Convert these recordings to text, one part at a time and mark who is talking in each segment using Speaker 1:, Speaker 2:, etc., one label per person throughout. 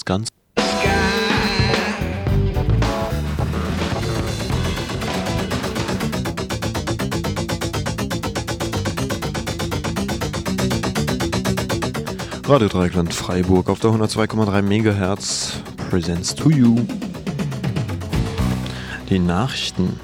Speaker 1: ganz. Radio Dreieckland Freiburg auf der 102,3 MHz presents to you die Nachrichten.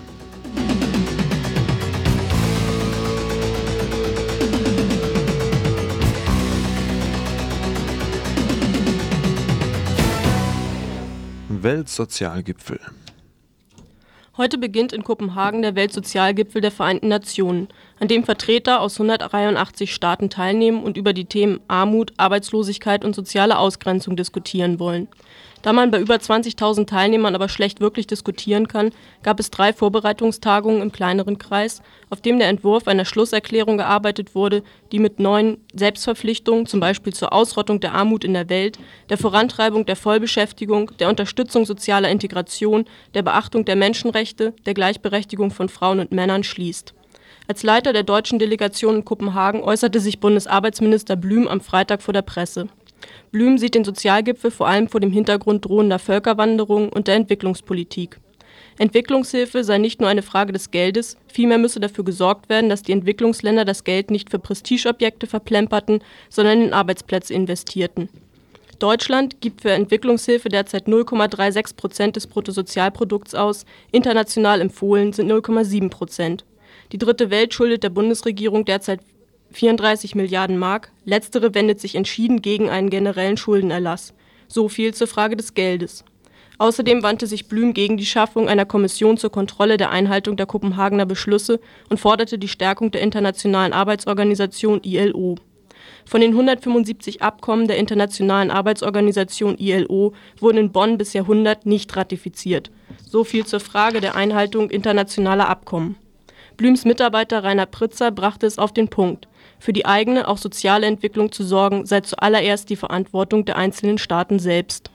Speaker 1: Weltsozialgipfel.
Speaker 2: Heute beginnt in Kopenhagen der Weltsozialgipfel der Vereinten Nationen, an dem Vertreter aus 183 Staaten teilnehmen und über die Themen Armut, Arbeitslosigkeit und soziale Ausgrenzung diskutieren wollen. Da man bei über 20.000 Teilnehmern aber schlecht wirklich diskutieren kann, gab es 3 Vorbereitungstagungen im kleineren Kreis, auf dem der Entwurf einer Schlusserklärung gearbeitet wurde, die mit neuen Selbstverpflichtungen, zum Beispiel zur Ausrottung der Armut in der Welt, der Vorantreibung der Vollbeschäftigung, der Unterstützung sozialer Integration, der Beachtung der Menschenrechte, der Gleichberechtigung von Frauen und Männern schließt. Als Leiter der deutschen Delegation in Kopenhagen äußerte sich Bundesarbeitsminister Blüm am Freitag vor der Presse. Blüm sieht den Sozialgipfel vor allem vor dem Hintergrund drohender Völkerwanderung und der Entwicklungspolitik. Entwicklungshilfe sei nicht nur eine Frage des Geldes, vielmehr müsse dafür gesorgt werden, dass die Entwicklungsländer das Geld nicht für Prestigeobjekte verplemperten, sondern in Arbeitsplätze investierten. Deutschland gibt für Entwicklungshilfe derzeit 0,36% des Bruttosozialprodukts aus, international empfohlen sind 0,7%. Die Dritte Welt schuldet der Bundesregierung derzeit 34 Milliarden Mark, letztere wendet sich entschieden gegen einen generellen Schuldenerlass. So viel zur Frage des Geldes. Außerdem wandte sich Blüm gegen die Schaffung einer Kommission zur Kontrolle der Einhaltung der Kopenhagener Beschlüsse und forderte die Stärkung der Internationalen Arbeitsorganisation ILO. Von den 175 Abkommen der Internationalen Arbeitsorganisation ILO wurden in Bonn bisher 100 nicht ratifiziert. So viel zur Frage der Einhaltung internationaler Abkommen. Blüms Mitarbeiter Rainer Pritzer brachte es auf den Punkt. Für die eigene, auch soziale Entwicklung zu sorgen, sei zuallererst die Verantwortung der einzelnen Staaten selbst.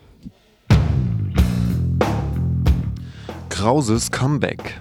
Speaker 1: Krauses Comeback.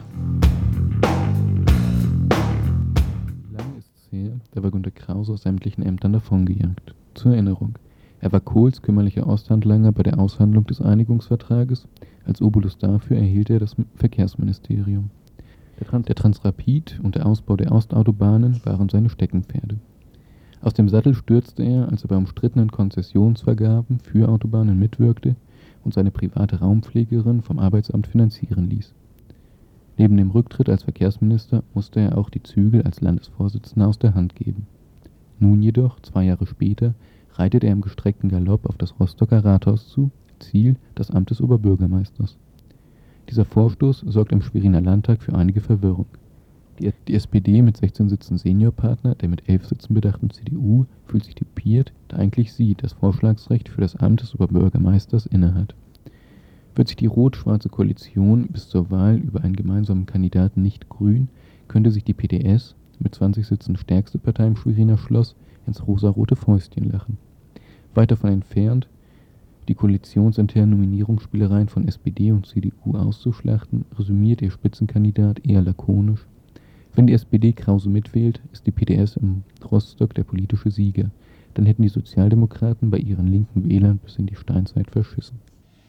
Speaker 3: Lange ist es her, da war Günter Krause aus sämtlichen Ämtern davongejagt. Zur Erinnerung, er war Kohls kümmerlicher Osthandlanger bei der Aushandlung des Einigungsvertrages. Als Obolus dafür erhielt er das Verkehrsministerium. Der Transrapid und der Ausbau der Ostautobahnen waren seine Steckenpferde. Aus dem Sattel stürzte er, als er bei umstrittenen Konzessionsvergaben für Autobahnen mitwirkte und seine private Raumpflegerin vom Arbeitsamt finanzieren ließ. Neben dem Rücktritt als Verkehrsminister musste er auch die Zügel als Landesvorsitzender aus der Hand geben. Nun jedoch, 2 Jahre später, reitet er im gestreckten Galopp auf das Rostocker Rathaus zu, Ziel das Amt des Oberbürgermeisters. Dieser Vorstoß sorgt im Schweriner Landtag für einige Verwirrung. Die SPD mit 16 Sitzen Seniorpartner, der mit 11 Sitzen bedachten CDU, fühlt sich düpiert, da eigentlich sie das Vorschlagsrecht für das Amt des Oberbürgermeisters innehat. Wird sich die rot-schwarze Koalition bis zur Wahl über einen gemeinsamen Kandidaten nicht grün, könnte sich die PDS, mit 20 Sitzen stärkste Partei im Schweriner Schloss, ins rosarote Fäustchen lachen. Weit davon entfernt, die koalitionsinternen Nominierungsspielereien von SPD und CDU auszuschlachten, resümiert ihr Spitzenkandidat eher lakonisch: Wenn die SPD Krause mitwählt, ist die PDS im Rostock der politische Sieger. Dann hätten die Sozialdemokraten bei ihren linken Wählern bis in die Steinzeit verschissen.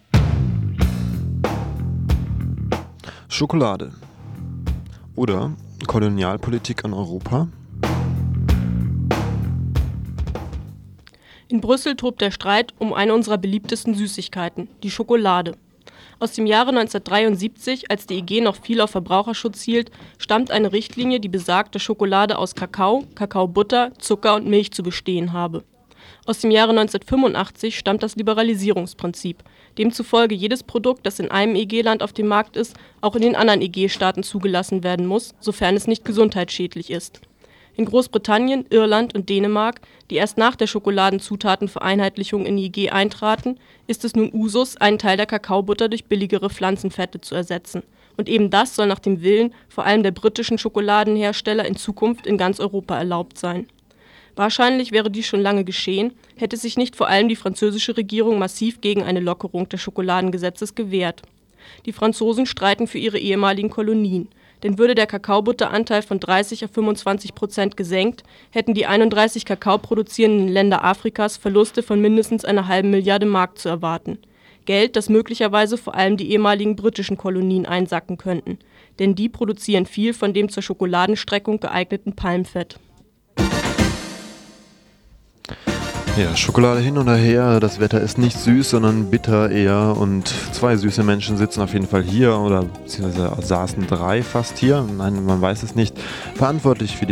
Speaker 1: Schokolade. Oder Kolonialpolitik an Europa.
Speaker 2: In Brüssel tobt der Streit um eine unserer beliebtesten Süßigkeiten, die Schokolade. Aus dem Jahre 1973, als die EG noch viel auf Verbraucherschutz hielt, stammt eine Richtlinie, die besagt, dass Schokolade aus Kakao, Kakaobutter, Zucker und Milch zu bestehen habe. Aus dem Jahre 1985 stammt das Liberalisierungsprinzip, demzufolge jedes Produkt, das in einem EG-Land auf dem Markt ist, auch in den anderen EG-Staaten zugelassen werden muss, sofern es nicht gesundheitsschädlich ist. In Großbritannien, Irland und Dänemark, die erst nach der Schokoladenzutatenvereinheitlichung in die EG eintraten, ist es nun Usus, einen Teil der Kakaobutter durch billigere Pflanzenfette zu ersetzen. Und eben das soll nach dem Willen vor allem der britischen Schokoladenhersteller in Zukunft in ganz Europa erlaubt sein. Wahrscheinlich wäre dies schon lange geschehen, hätte sich nicht vor allem die französische Regierung massiv gegen eine Lockerung des Schokoladengesetzes gewehrt. Die Franzosen streiten für ihre ehemaligen Kolonien. Denn würde der Kakaobutteranteil von 30 auf 25% gesenkt, hätten die 31 Kakao produzierenden Länder Afrikas Verluste von mindestens 1,5 Milliarden Mark zu erwarten. Geld, das möglicherweise vor allem die ehemaligen britischen Kolonien einsacken könnten. Denn die produzieren viel von dem zur Schokoladenstreckung geeigneten Palmfett.
Speaker 1: Ja, Schokolade hin und her, das Wetter ist nicht süß, sondern bitter eher und 2 süße Menschen sitzen auf jeden Fall hier oder beziehungsweise saßen 3 fast hier, nein, man weiß es nicht, verantwortlich für die